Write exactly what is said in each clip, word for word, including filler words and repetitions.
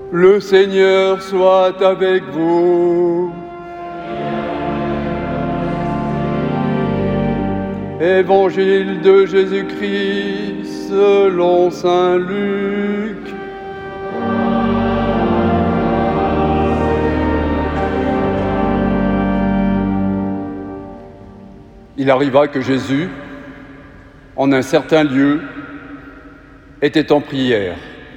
Le Seigneur soit avec vous. Évangile de Jésus-Christ selon saint Luc. Il arriva que Jésus, en un certain lieu, était en prière.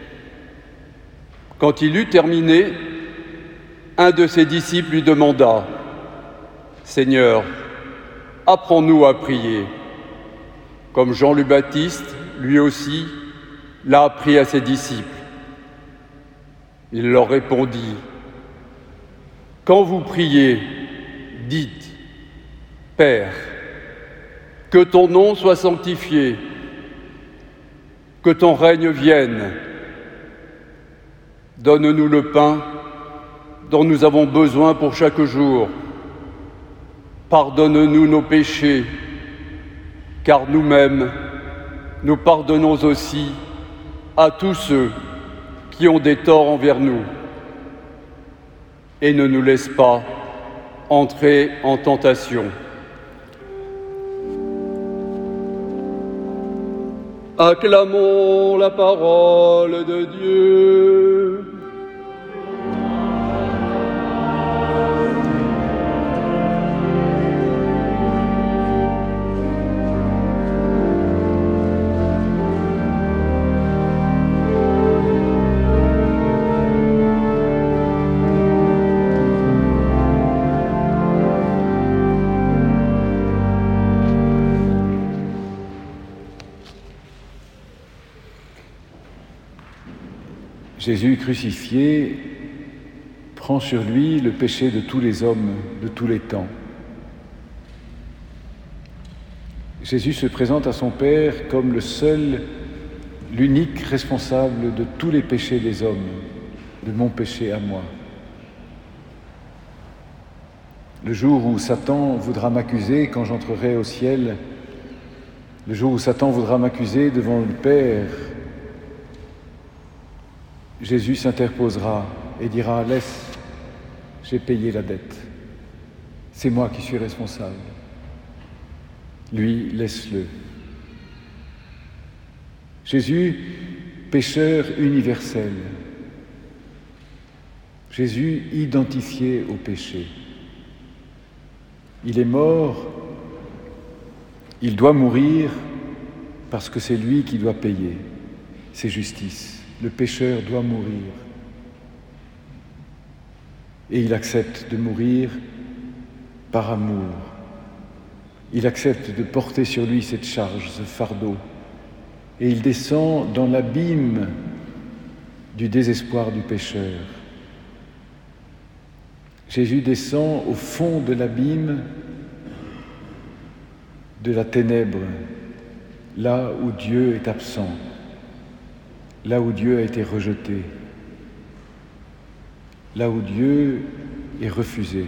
Quand il eut terminé, un de ses disciples lui demanda « Seigneur, apprends-nous à prier, comme Jean le Baptiste, lui aussi, l'a appris à ses disciples. » Il leur répondit « Quand vous priez, dites « Père, que ton nom soit sanctifié, que ton règne vienne. Donne-nous le pain dont nous avons besoin pour chaque jour. Pardonne-nous nos péchés, car nous-mêmes, nous pardonnons aussi à tous ceux qui ont des torts envers nous. Et ne nous laisse pas entrer en tentation. » Acclamons la parole de Dieu. Jésus crucifié prend sur lui le péché de tous les hommes de tous les temps. Jésus se présente à son Père comme le seul, l'unique responsable de tous les péchés des hommes, de mon péché à moi. Le jour où Satan voudra m'accuser quand j'entrerai au ciel, le jour où Satan voudra m'accuser devant le Père, Jésus s'interposera et dira « Laisse, j'ai payé la dette. C'est moi qui suis responsable. Lui, laisse-le. » Jésus, pécheur universel. Jésus identifié au péché. Il est mort, il doit mourir parce que c'est lui qui doit payer. C'est justice. Le pécheur doit mourir. Et il accepte de mourir par amour. Il accepte de porter sur lui cette charge, ce fardeau. Et il descend dans l'abîme du désespoir du pécheur. Jésus descend au fond de l'abîme de la ténèbre, là où Dieu est absent. Là où Dieu a été rejeté, là où Dieu est refusé.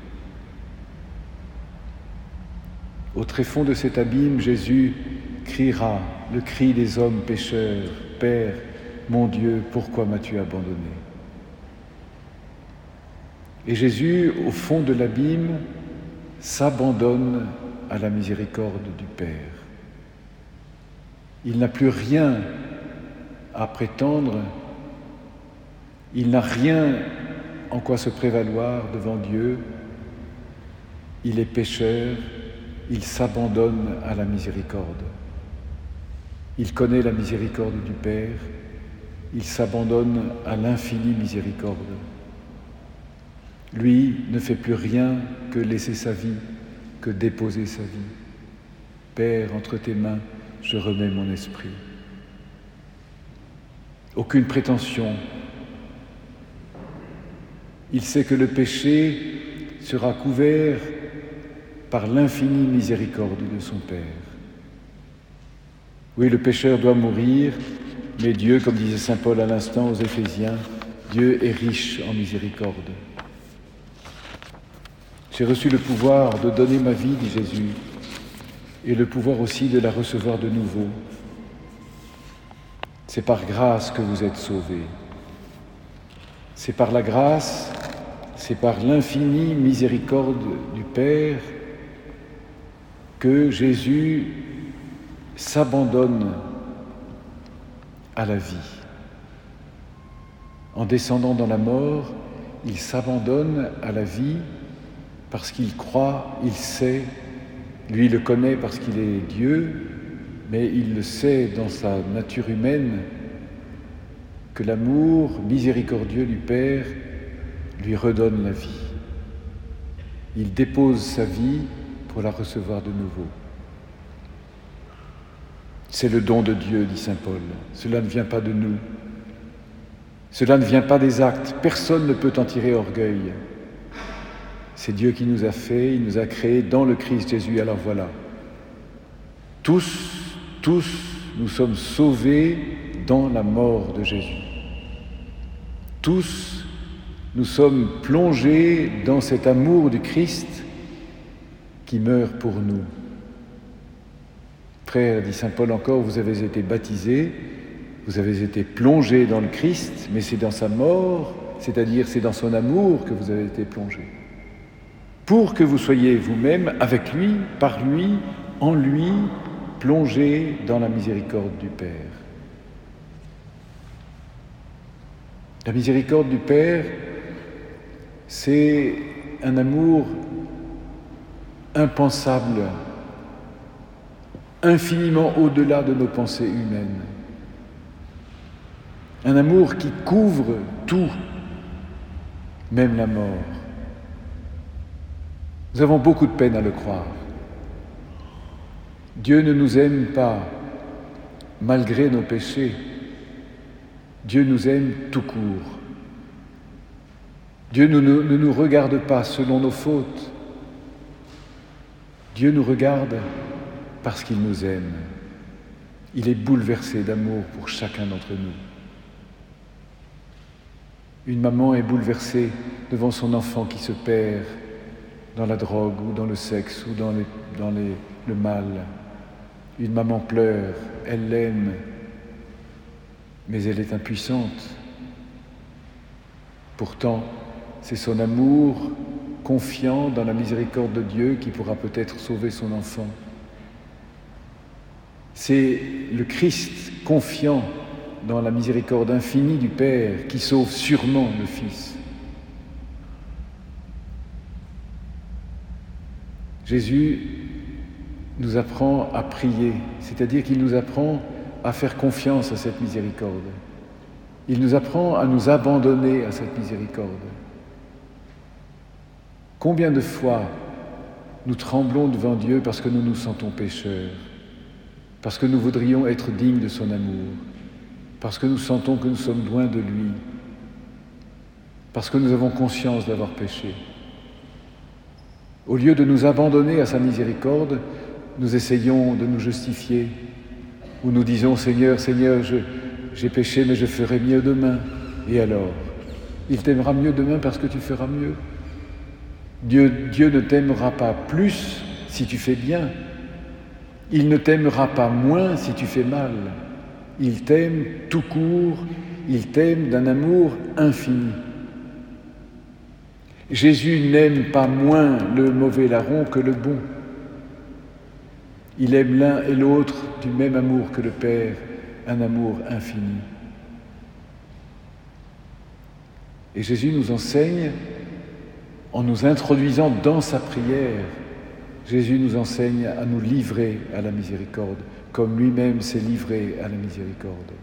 Au tréfonds de cet abîme, Jésus criera le cri des hommes pécheurs, « Père, mon Dieu, pourquoi m'as-tu abandonné ?» Et Jésus, au fond de l'abîme, s'abandonne à la miséricorde du Père. Il n'a plus rien à prétendre, il n'a rien en quoi se prévaloir devant Dieu, il est pécheur, il s'abandonne à la miséricorde. Il connaît la miséricorde du Père, il s'abandonne à l'infinie miséricorde. Lui ne fait plus rien que laisser sa vie, que déposer sa vie. Père, entre tes mains, je remets mon esprit. Aucune prétention. Il sait que le péché sera couvert par l'infinie miséricorde de son Père. Oui, le pécheur doit mourir, mais Dieu, comme disait saint Paul à l'instant aux Éphésiens, Dieu est riche en miséricorde. J'ai reçu le pouvoir de donner ma vie, dit Jésus, et le pouvoir aussi de la recevoir de nouveau. C'est par grâce que vous êtes sauvés. C'est par la grâce, c'est par l'infinie miséricorde du Père que Jésus s'abandonne à la vie. En descendant dans la mort, il s'abandonne à la vie parce qu'il croit, il sait, lui le connaît parce qu'il est Dieu, mais il le sait dans sa nature humaine que l'amour miséricordieux du Père lui redonne la vie. Il dépose sa vie pour la recevoir de nouveau. C'est le don de Dieu, dit saint Paul. Cela ne vient pas de nous. Cela ne vient pas des actes. Personne ne peut en tirer orgueil. C'est Dieu qui nous a fait, il nous a créés dans le Christ Jésus. Alors voilà. Tous, tous, nous sommes sauvés dans la mort de Jésus. Tous, nous sommes plongés dans cet amour du Christ qui meurt pour nous. Frères, dit saint Paul encore, vous avez été baptisés, vous avez été plongés dans le Christ, mais c'est dans sa mort, c'est-à-dire c'est dans son amour que vous avez été plongés. Pour que vous soyez vous-même, avec lui, par lui, en lui, plongés dans la miséricorde du Père. La miséricorde du Père, c'est un amour impensable, infiniment au-delà de nos pensées humaines. Un amour qui couvre tout, même la mort. Nous avons beaucoup de peine à le croire. Dieu ne nous aime pas malgré nos péchés. Dieu nous aime tout court. Dieu ne, ne, ne nous regarde pas selon nos fautes. Dieu nous regarde parce qu'il nous aime. Il est bouleversé d'amour pour chacun d'entre nous. Une maman est bouleversée devant son enfant qui se perd dans la drogue ou dans le sexe ou dans, les, dans les, le mal. Une maman pleure, elle l'aime, mais elle est impuissante. Pourtant, c'est son amour confiant dans la miséricorde de Dieu qui pourra peut-être sauver son enfant. C'est le Christ confiant dans la miséricorde infinie du Père qui sauve sûrement le Fils. Jésus nous apprend à prier, c'est-à-dire qu'il nous apprend à faire confiance à cette miséricorde. Il nous apprend à nous abandonner à cette miséricorde. Combien de fois nous tremblons devant Dieu parce que nous nous sentons pécheurs, parce que nous voudrions être dignes de son amour, parce que nous sentons que nous sommes loin de lui, parce que nous avons conscience d'avoir péché. Au lieu de nous abandonner à sa miséricorde, nous essayons de nous justifier, ou nous disons « Seigneur, Seigneur, je, j'ai péché, mais je ferai mieux demain. » Et alors ? Il t'aimera mieux demain parce que tu feras mieux. Dieu, Dieu ne t'aimera pas plus si tu fais bien. Il ne t'aimera pas moins si tu fais mal. Il t'aime tout court, il t'aime d'un amour infini. Jésus n'aime pas moins le mauvais larron que le bon. Il aime l'un et l'autre du même amour que le Père, un amour infini. Et Jésus nous enseigne, en nous introduisant dans sa prière, Jésus nous enseigne à nous livrer à la miséricorde, comme lui-même s'est livré à la miséricorde.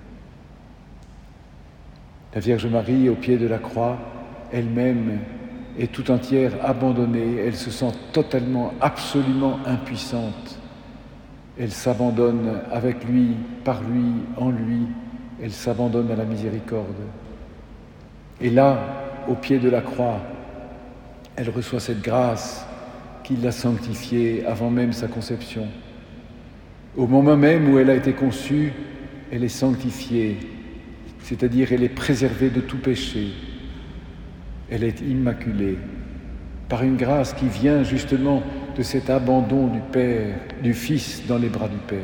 La Vierge Marie, au pied de la croix, elle-même est tout entière abandonnée, elle se sent totalement, absolument impuissante. Elle s'abandonne avec lui, par lui, en lui, elle s'abandonne à la miséricorde. Et là, au pied de la croix, elle reçoit cette grâce qui l'a sanctifiée avant même sa conception. Au moment même où elle a été conçue, elle est sanctifiée, c'est-à-dire elle est préservée de tout péché. Elle est immaculée par une grâce qui vient justement de cet abandon du Père, du Fils dans les bras du Père.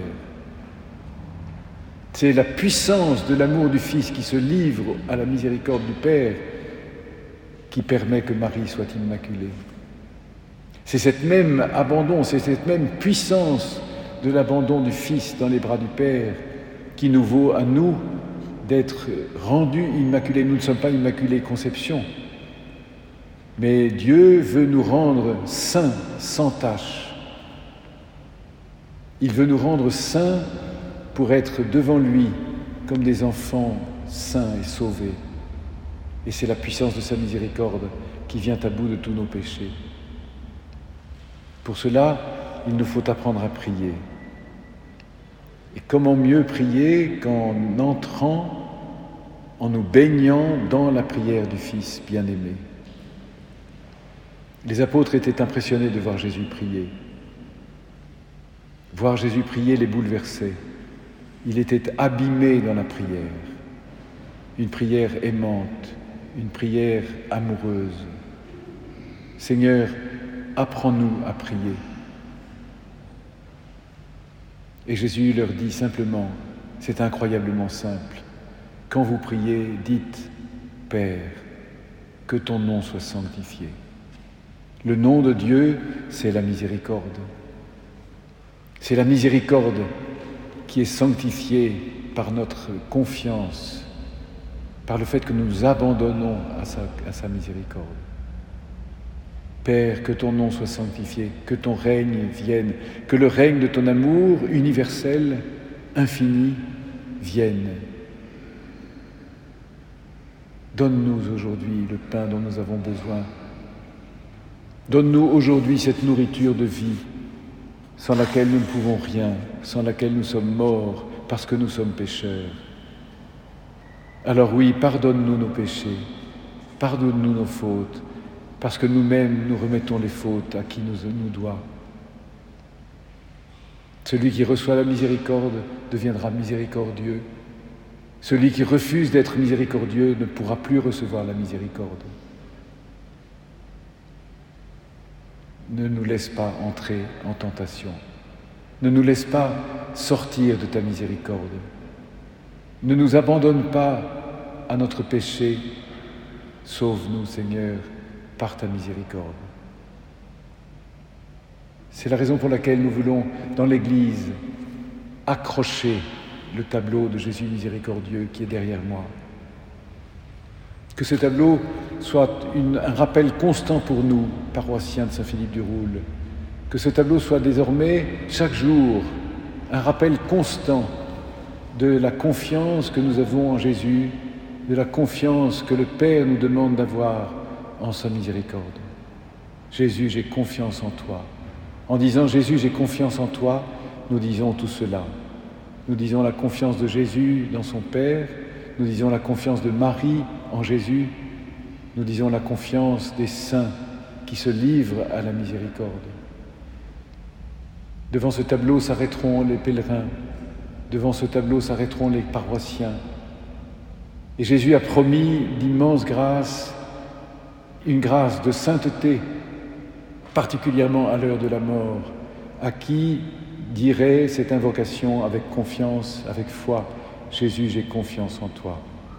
C'est la puissance de l'amour du Fils qui se livre à la miséricorde du Père qui permet que Marie soit immaculée. C'est cette même abandon, c'est cette même puissance de l'abandon du Fils dans les bras du Père qui nous vaut à nous d'être rendus immaculés. Nous ne sommes pas immaculés conception, mais Dieu veut nous rendre saints, sans tache. Il veut nous rendre saints pour être devant lui comme des enfants saints et sauvés. Et c'est la puissance de sa miséricorde qui vient à bout de tous nos péchés. Pour cela, il nous faut apprendre à prier. Et comment mieux prier qu'en entrant, en nous baignant dans la prière du Fils bien-aimé. Les apôtres étaient impressionnés de voir Jésus prier. Voir Jésus prier les bouleversait. Il était abîmé dans la prière. Une prière aimante, une prière amoureuse. Seigneur, apprends-nous à prier. Et Jésus leur dit simplement, c'est incroyablement simple, quand vous priez, dites « Père, que ton nom soit sanctifié ». Le nom de Dieu, c'est la miséricorde. C'est la miséricorde qui est sanctifiée par notre confiance, par le fait que nous nous abandonnons à sa, à sa miséricorde. Père, que ton nom soit sanctifié, que ton règne vienne, que le règne de ton amour universel, infini, vienne. Donne-nous aujourd'hui le pain dont nous avons besoin. Donne-nous aujourd'hui cette nourriture de vie, sans laquelle nous ne pouvons rien, sans laquelle nous sommes morts, parce que nous sommes pécheurs. Alors oui, pardonne-nous nos péchés, pardonne-nous nos fautes, parce que nous-mêmes nous remettons les fautes à qui nous, nous doit. Celui qui reçoit la miséricorde deviendra miséricordieux. Celui qui refuse d'être miséricordieux ne pourra plus recevoir la miséricorde. Ne nous laisse pas entrer en tentation. Ne nous laisse pas sortir de ta miséricorde. Ne nous abandonne pas à notre péché. Sauve-nous, Seigneur, par ta miséricorde. C'est la raison pour laquelle nous voulons, dans l'Église, accrocher le tableau de Jésus miséricordieux qui est derrière moi. Que ce tableau soit une, un rappel constant pour nous, paroissiens de Saint-Philippe-du-Roule. Que ce tableau soit désormais, chaque jour, un rappel constant de la confiance que nous avons en Jésus, de la confiance que le Père nous demande d'avoir en sa miséricorde. Jésus, j'ai confiance en toi. En disant Jésus, j'ai confiance en toi, nous disons tout cela. Nous disons la confiance de Jésus dans son Père, nous disons la confiance de Marie en Jésus, nous disons la confiance des saints qui se livrent à la miséricorde. Devant ce tableau s'arrêteront les pèlerins, devant ce tableau s'arrêteront les paroissiens. Et Jésus a promis d'immenses grâces, une grâce de sainteté, particulièrement à l'heure de la mort, à qui dirait cette invocation avec confiance, avec foi, Jésus, j'ai confiance en toi.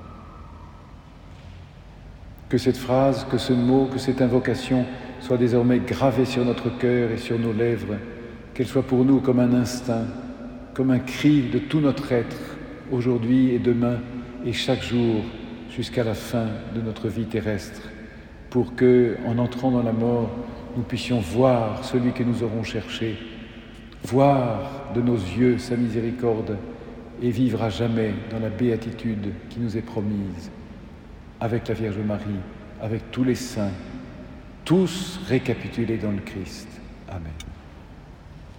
Que cette phrase, que ce mot, que cette invocation soit désormais gravée sur notre cœur et sur nos lèvres, qu'elle soit pour nous comme un instinct, comme un cri de tout notre être, aujourd'hui et demain, et chaque jour, jusqu'à la fin de notre vie terrestre, pour que, en entrant dans la mort, nous puissions voir celui que nous aurons cherché, voir de nos yeux sa miséricorde et vivre à jamais dans la béatitude qui nous est promise, avec la Vierge Marie, avec tous les saints, tous récapitulés dans le Christ. Amen.